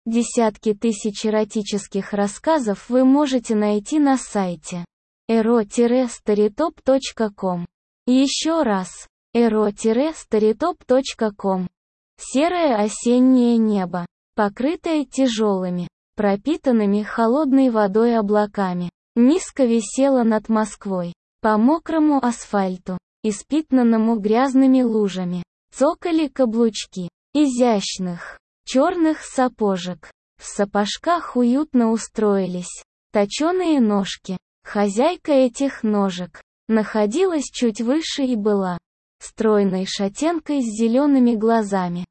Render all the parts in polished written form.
Десятки тысяч эротических рассказов вы можете найти на сайте ero-storytop.com. Еще раз, ero-storytop.com. Серое осеннее небо, покрытое тяжелыми, пропитанными холодной водой облаками, низко висело над Москвой. По мокрому асфальту, испятнанному грязными лужами, цокали каблучки изящных черных сапожек. В сапожках уютно устроились точеные ножки. Хозяйка этих ножек находилась чуть выше и была стройной шатенкой с зелеными глазами.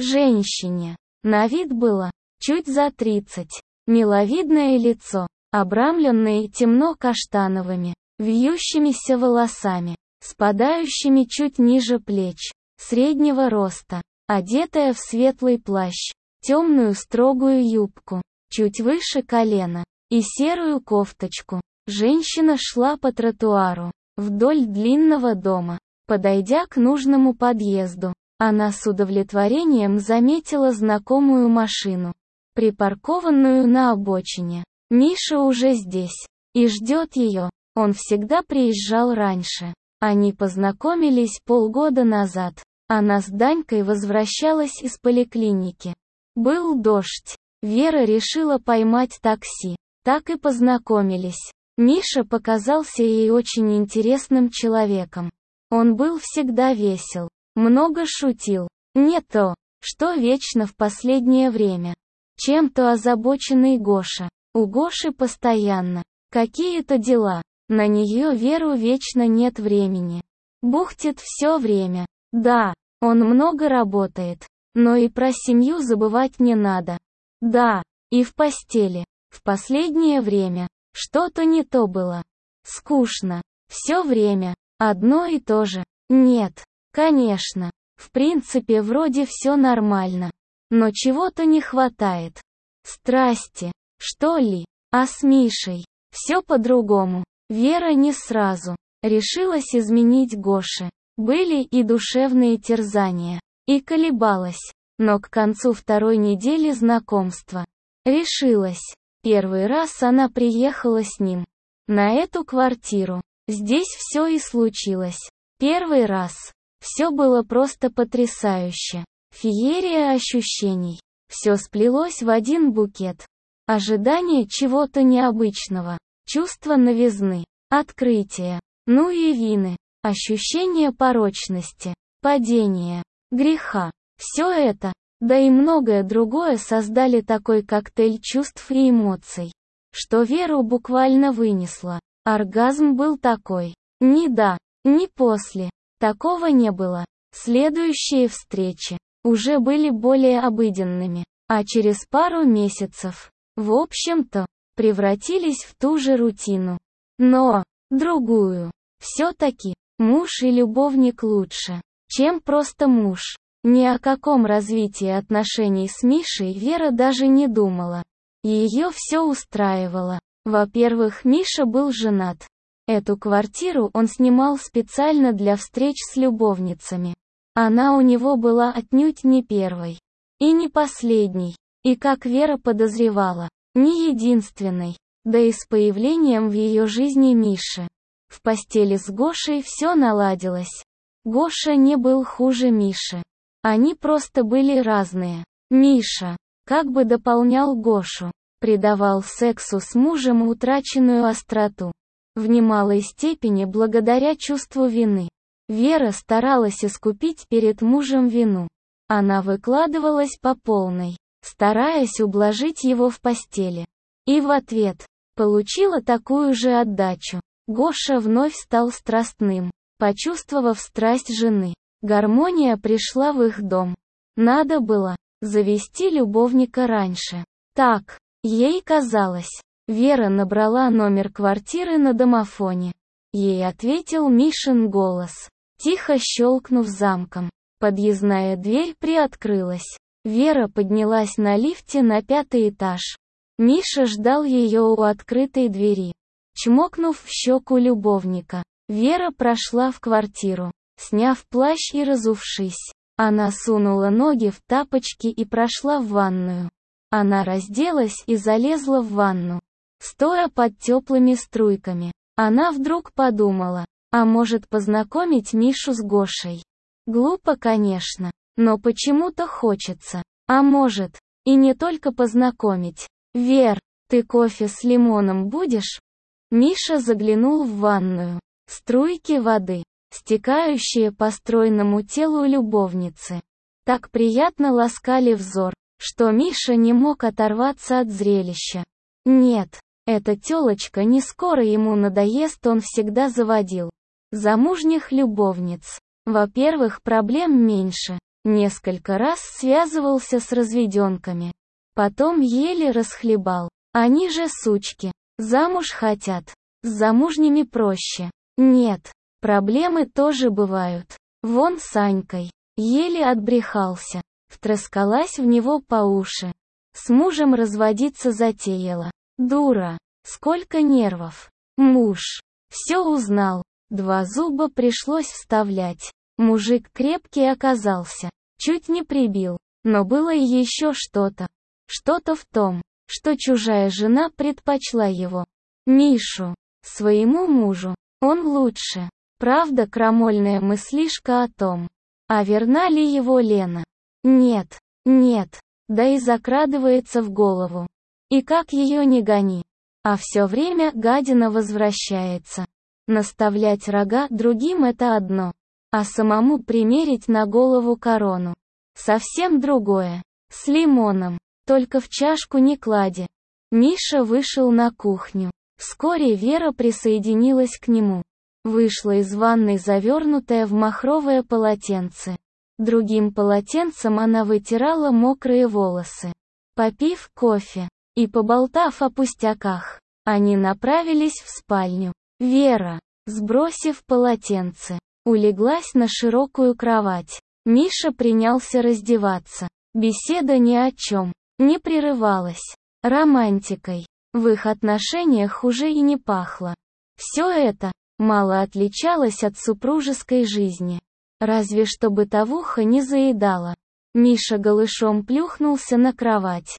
Женщине на вид было чуть за 30, миловидное лицо, обрамленное темно-каштановыми, вьющимися волосами, спадающими чуть ниже плеч, среднего роста, одетая в светлый плащ, темную строгую юбку, чуть выше колена, и серую кофточку. Женщина шла по тротуару, вдоль длинного дома. Подойдя к нужному подъезду, она с удовлетворением заметила знакомую машину, припаркованную на обочине. Миша уже здесь и ждет ее. Он всегда приезжал раньше. Они познакомились полгода назад. Она с Данькой возвращалась из поликлиники. Был дождь. Вера решила поймать такси. Так и познакомились. Миша показался ей очень интересным человеком. Он был всегда весел, много шутил. Не то, что вечно в последнее время. Чем-то озабоченный Гоша. У Гоши постоянно какие-то дела. На нее Веру вечно нет времени. Бухтит все время. Да, он много работает. Но и про семью забывать не надо. Да, и в постели. В последнее время. Что-то не то было. Скучно. Все время. Одно и то же. Нет. Конечно. В принципе вроде все нормально. Но чего-то не хватает. Страсти. Что ли? А с Мишей? Все по-другому. Вера не сразу решилась изменить Гоше. Были и душевные терзания. И колебалась. Но к концу второй недели знакомства решилась. Первый раз она приехала с ним на эту квартиру. Здесь все и случилось. Первый раз. Все было просто потрясающе. Феерия ощущений. Все сплелось в один букет. Ожидание чего-то необычного. Чувство новизны. Открытие. Ну и вины. Ощущение порочности. Падения. Греха. Все это, да и многое другое создали такой коктейль чувств и эмоций, что Веру буквально вынесло. Оргазм был такой. Ни до, ни после. Такого не было. Следующие встречи уже были более обыденными, а через пару месяцев, в общем-то, превратились в ту же рутину. Но, другую. Все-таки, муж и любовник лучше, чем просто муж. Ни о каком развитии отношений с Мишей Вера даже не думала. Ее все устраивало. Во-первых, Миша был женат. Эту квартиру он снимал специально для встреч с любовницами. Она у него была отнюдь не первой. И не последней. И, как Вера подозревала, не единственной. Да и с появлением в ее жизни Миши. В постели с Гошей все наладилось. Гоша не был хуже Миши. Они просто были разные. Миша как бы дополнял Гошу, придавал сексу с мужем утраченную остроту. В немалой степени благодаря чувству вины. Вера старалась искупить перед мужем вину. Она выкладывалась по полной, стараясь ублажить его в постели. И в ответ получила такую же отдачу. Гоша вновь стал страстным, почувствовав страсть жены. Гармония пришла в их дом. Надо было завести любовника раньше. Так, ей казалось. Вера набрала номер квартиры на домофоне. Ей ответил Мишин голос, тихо щелкнув замком. Подъездная дверь приоткрылась. Вера поднялась на лифте на 5-й этаж. Миша ждал ее у открытой двери. Чмокнув в щеку любовника, Вера прошла в квартиру. Сняв плащ и разувшись, она сунула ноги в тапочки и прошла в ванную. Она разделась и залезла в ванну. Стоя под теплыми струйками, она вдруг подумала, а может познакомить Мишу с Гошей. Глупо, конечно, но почему-то хочется. А может, и не только познакомить. «Вер, ты кофе с лимоном будешь?» Миша заглянул в ванную. Струйки воды, стекающие по стройному телу любовницы, так приятно ласкали взор, что Миша не мог оторваться от зрелища. Нет, эта тёлочка не скоро ему надоест, он всегда заводил замужних любовниц. Во-первых, проблем меньше, несколько раз связывался с разведёнками. Потом еле расхлебал. Они же сучки, замуж хотят, с замужними проще. Нет, проблемы тоже бывают. Вон с Анькой, еле отбрехался, втрескалась в него по уши. С мужем разводиться затеяла. Дура, сколько нервов. Муж, все узнал, 2 зуба пришлось вставлять. Мужик крепкий оказался, чуть не прибил, но было и еще что-то. Что-то в том, что чужая жена предпочла его, Мишу, своему мужу. Он лучше. Правда, крамольная мыслишка о том, а верна ли его Лена? Нет, нет, да и закрадывается в голову. И как ее не гони, а все время гадина возвращается. Наставлять рога другим — это одно, а самому примерить на голову корону — совсем другое. С лимоном, только в чашку не клади. Миша вышел на кухню. Вскоре Вера присоединилась к нему. Вышла из ванной завернутая в махровое полотенце. Другим полотенцем она вытирала мокрые волосы. Попив кофе и поболтав о пустяках, они направились в спальню. Вера, сбросив полотенце, улеглась на широкую кровать. Миша принялся раздеваться. Беседа ни о чем не прерывалась. Романтикой в их отношениях уже и не пахло. Все это мало отличалось от супружеской жизни. Разве что бытовуха не заедала. Миша голышом плюхнулся на кровать.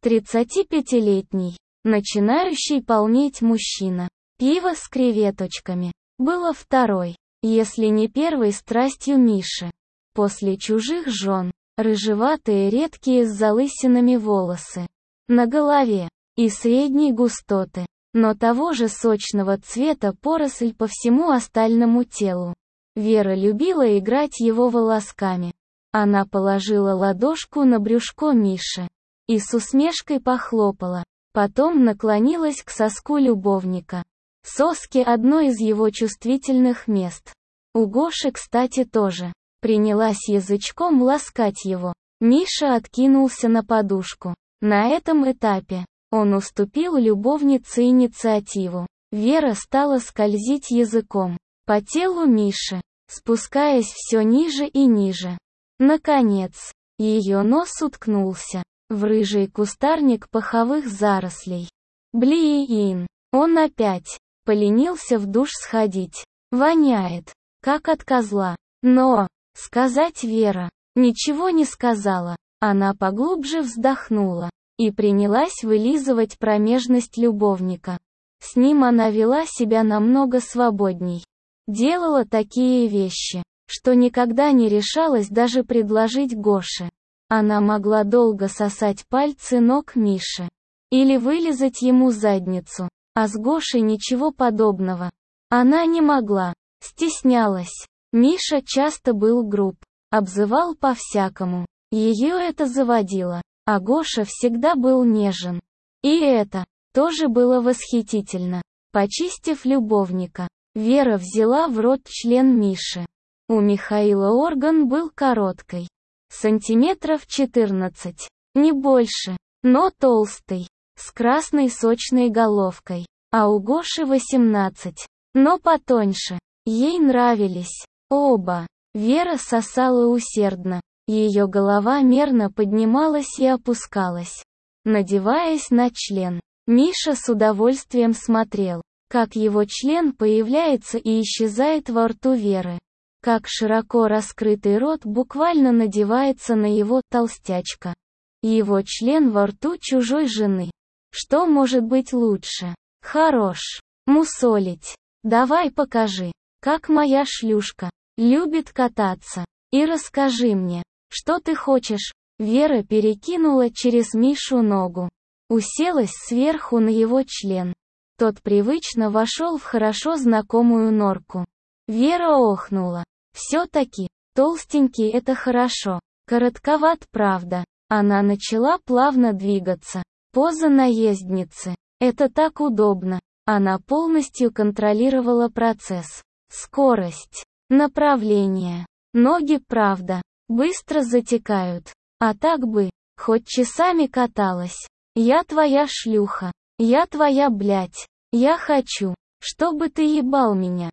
35-летний, начинающий полнеть мужчина. Пиво с креветочками было второй, если не первой страстью Миши. После чужих жен, рыжеватые редкие с залысинами волосы на голове и средней густоты, но того же сочного цвета поросль по всему остальному телу. Вера любила играть его волосками. Она положила ладошку на брюшко Миши и с усмешкой похлопала, потом наклонилась к соску любовника. Соски — одно из его чувствительных мест. У Гоши, кстати, тоже. Принялась язычком ласкать его. Миша откинулся на подушку. На этом этапе он уступил любовнице инициативу. Вера стала скользить языком по телу Миши, спускаясь все ниже и ниже. Наконец, ее нос уткнулся в рыжий кустарник паховых зарослей. Блин, он опять поленился в душ сходить. Воняет, как от козла. Но сказать Вера ничего не сказала. Она поглубже вздохнула и принялась вылизывать промежность любовника. С ним она вела себя намного свободней. Делала такие вещи, что никогда не решалась даже предложить Гоше. Она могла долго сосать пальцы ног Миши или вылизать ему задницу, а с Гошей ничего подобного. Она не могла, стеснялась. Миша часто был груб, обзывал по-всякому. Ее это заводило, а Гоша всегда был нежен. И это тоже было восхитительно. Почистив любовника, Вера взяла в рот член Миши. У Михаила орган был короткий, сантиметров 14, не больше, но толстый, с красной сочной головкой, а у Гоши 18, но потоньше. Ей нравились оба. Вера сосала усердно. Ее голова мерно поднималась и опускалась, надеваясь на член. Миша с удовольствием смотрел, как его член появляется и исчезает во рту Веры, как широко раскрытый рот буквально надевается на его толстячка. Его член во рту чужой жены. Что может быть лучше? Хорош. Мусолить. Давай покажи, как моя шлюшка любит кататься. И расскажи мне, что ты хочешь. Вера перекинула через Мишу ногу. Уселась сверху на его член. Тот привычно вошел в хорошо знакомую норку. Вера охнула. Все-таки, толстенький это хорошо. Коротковат, правда. Она начала плавно двигаться. Поза наездницы. Это так удобно. Она полностью контролировала процесс. Скорость. Направление. Ноги, правда, быстро затекают. А так бы, хоть часами каталась. Я твоя шлюха. Я твоя блядь. Я хочу, чтобы ты ебал меня.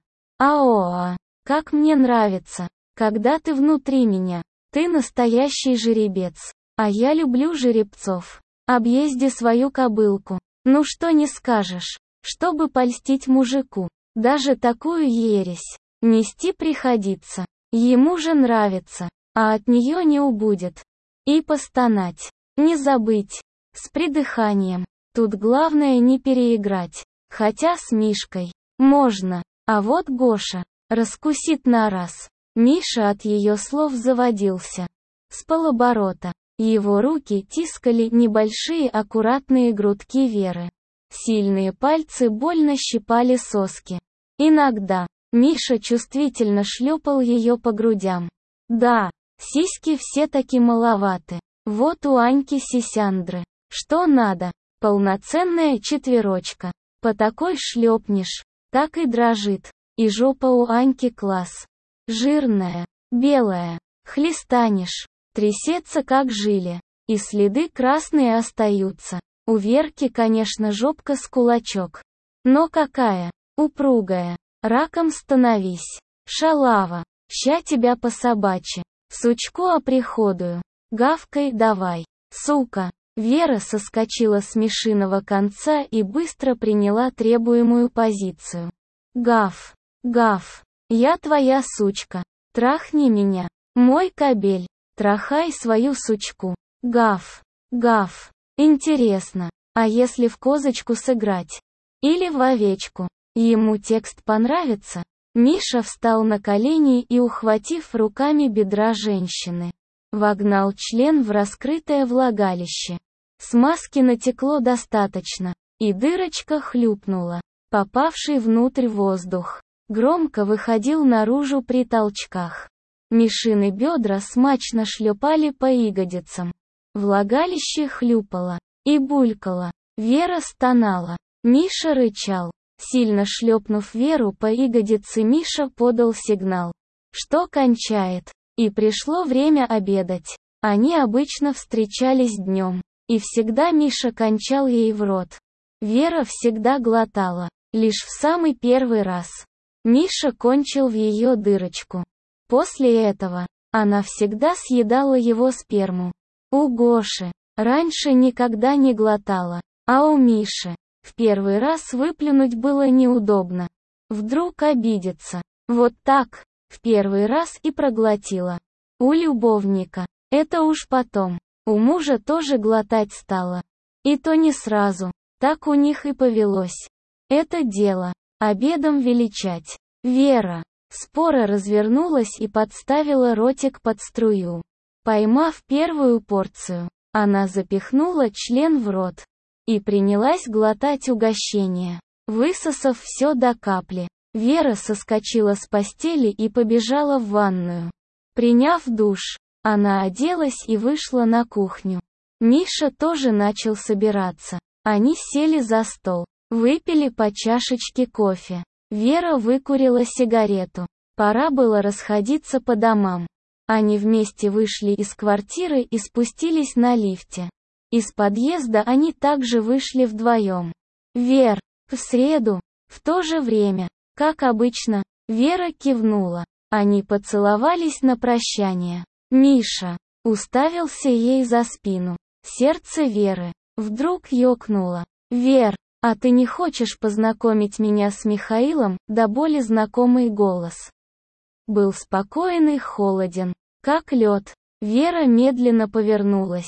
Аоа. Как мне нравится, когда ты внутри меня. Ты настоящий жеребец. А я люблю жеребцов. Объезди свою кобылку. Ну что не скажешь, чтобы польстить мужику. Даже такую ересь нести приходится. Ему же нравится, а от нее не убудет. И постонать. Не забыть. С придыханием. Тут главное не переиграть. Хотя с Мишкой можно. А вот Гоша раскусит на раз. Миша от ее слов заводился. С полоборота. Его руки тискали небольшие аккуратные грудки Веры. Сильные пальцы больно щипали соски. Иногда Миша чувствительно шлепал ее по грудям. Да, сиськи все таки маловаты. Вот у Аньки сисяндры. Что надо? Полноценная четверочка. По такой шлепнешь, так и дрожит. И жопа у Аньки класс. Жирная, белая. Хлестанешь. Трясется как желе. И следы красные остаются. У Верки, конечно, жопка с кулачок. Но какая? Упругая. Раком становись. Шалава. Ща тебя по собачьи. Сучку оприходую. Гавкай давай. Сука. Вера соскочила с Мишиного конца и быстро приняла требуемую позицию. Гав. Гав. Я твоя сучка. Трахни меня. Мой кобель. Трахай свою сучку. Гав. Гав. Интересно, а если в козочку сыграть? Или в овечку? Ему текст понравится? Миша встал на колени и, ухватив руками бедра женщины, вогнал член в раскрытое влагалище. Смазки натекло достаточно, и дырочка хлюпнула. Попавший внутрь воздух громко выходил наружу при толчках. Мишины бедра смачно шлепали по ягодицам. Влагалище хлюпало и булькало. Вера стонала. Миша рычал. Сильно шлепнув Веру по ягодице, Миша подал сигнал, что кончает. И пришло время обедать. Они обычно встречались днем. И всегда Миша кончал ей в рот. Вера всегда глотала. Лишь в самый первый раз Миша кончил в ее дырочку. После этого она всегда съедала его сперму. У Гоши раньше никогда не глотала, а у Миши в первый раз выплюнуть было неудобно. Вдруг обидится. Вот так, в первый раз и проглотила. У любовника. Это уж потом. У мужа тоже глотать стала. И то не сразу. Так у них и повелось. Это дело обедом величать. Вера споро развернулась и подставила ротик под струю. Поймав первую порцию, она запихнула член в рот и принялась глотать угощение, высосав все до капли. Вера соскочила с постели и побежала в ванную. Приняв душ, она оделась и вышла на кухню. Миша тоже начал собираться. Они сели за стол, выпили по чашечке кофе. Вера выкурила сигарету. Пора было расходиться по домам. Они вместе вышли из квартиры и спустились на лифте. Из подъезда они также вышли вдвоем. «Вер, в среду, в то же время, как обычно», Вера кивнула. Они поцеловались на прощание. Миша уставился ей за спину. Сердце Веры вдруг ёкнуло. «Вер, а ты не хочешь познакомить меня с Михаилом?» До боли знакомый голос был спокоен и холоден, как лед. Вера медленно повернулась.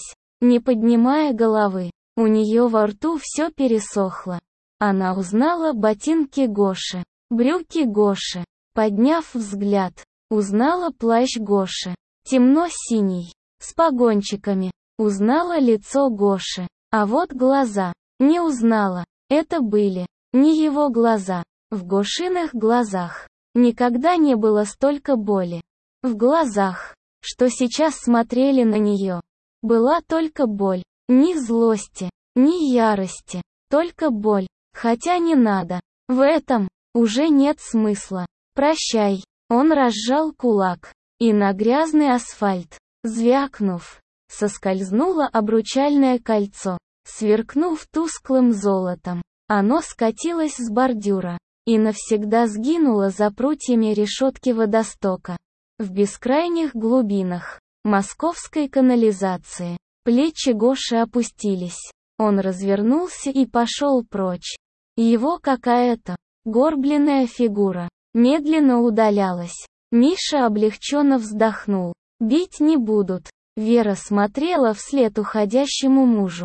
не поднимая головы. У нее во рту все пересохло. Она узнала ботинки Гоши, брюки Гоши. Подняв взгляд, узнала плащ Гоши, темно-синий, с погончиками. Узнала лицо Гоши, а вот глаза. Не узнала, это были не его глаза. В Гошиных глазах никогда не было столько боли. В глазах, что сейчас смотрели на нее, была только боль. Ни злости, ни ярости, только боль. Хотя не надо. В этом уже нет смысла. Прощай. Он разжал кулак, и на грязный асфальт, звякнув, соскользнуло обручальное кольцо, сверкнув тусклым золотом. Оно скатилось с бордюра и навсегда сгинуло за прутьями решетки водостока. В бескрайних глубинах московской канализации плечи Гоши опустились. Он развернулся и пошел прочь. Его какая-то горбленная фигура медленно удалялась. Миша облегченно вздохнул. Бить не будут. Вера смотрела вслед уходящему мужу.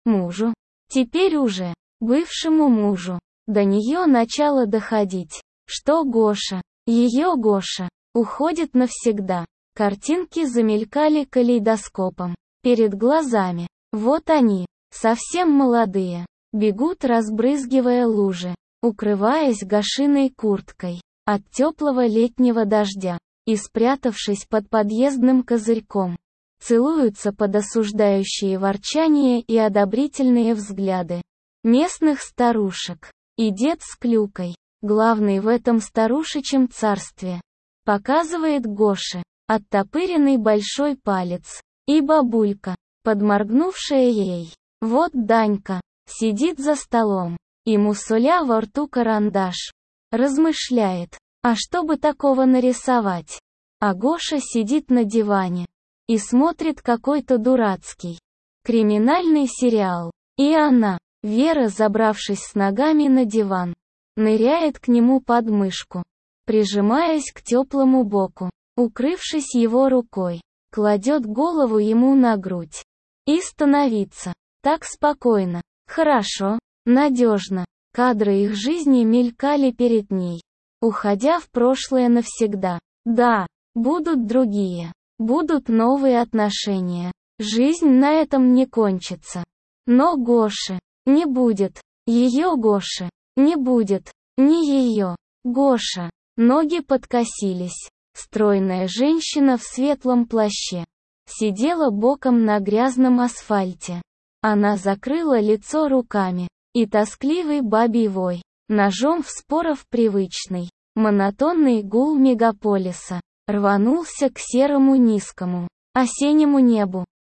Теперь уже бывшему мужу. До нее начало доходить, что Гоша, ее Гоша, уходит навсегда. Картинки замелькали калейдоскопом перед глазами. Вот они, совсем молодые, бегут, разбрызгивая лужи, укрываясь гошиной курткой от теплого летнего дождя, и, спрятавшись под подъездным козырьком, целуются под осуждающие ворчания и одобрительные взгляды местных старушек. И дед с клюкой, главный в этом старушечьем царстве, показывает Гоше оттопыренный большой палец, и бабулька, подморгнувшая ей. Вот Данька сидит за столом, и мусоля во рту карандаш. Размышляет, а что бы такого нарисовать? А Гоша сидит на диване и смотрит какой-то дурацкий криминальный сериал. И она, Вера, забравшись с ногами на диван, ныряет к нему под мышку, прижимаясь к теплому боку, укрывшись его рукой, кладет голову ему на грудь. И становится так спокойно, хорошо, надежно. Кадры их жизни мелькали перед ней, уходя в прошлое навсегда. Да, будут другие, будут новые отношения. Жизнь на этом не кончится. Но Гоши не будет. Ее Гоши не будет. Не ее. Гоша. Ноги подкосились. Стройная женщина в светлом плаще сидела боком на грязном асфальте. Она закрыла лицо руками, и тоскливый бабий вой, ножом в споров привычный, монотонный гул мегаполиса, рванулся к серому низкому осеннему небу.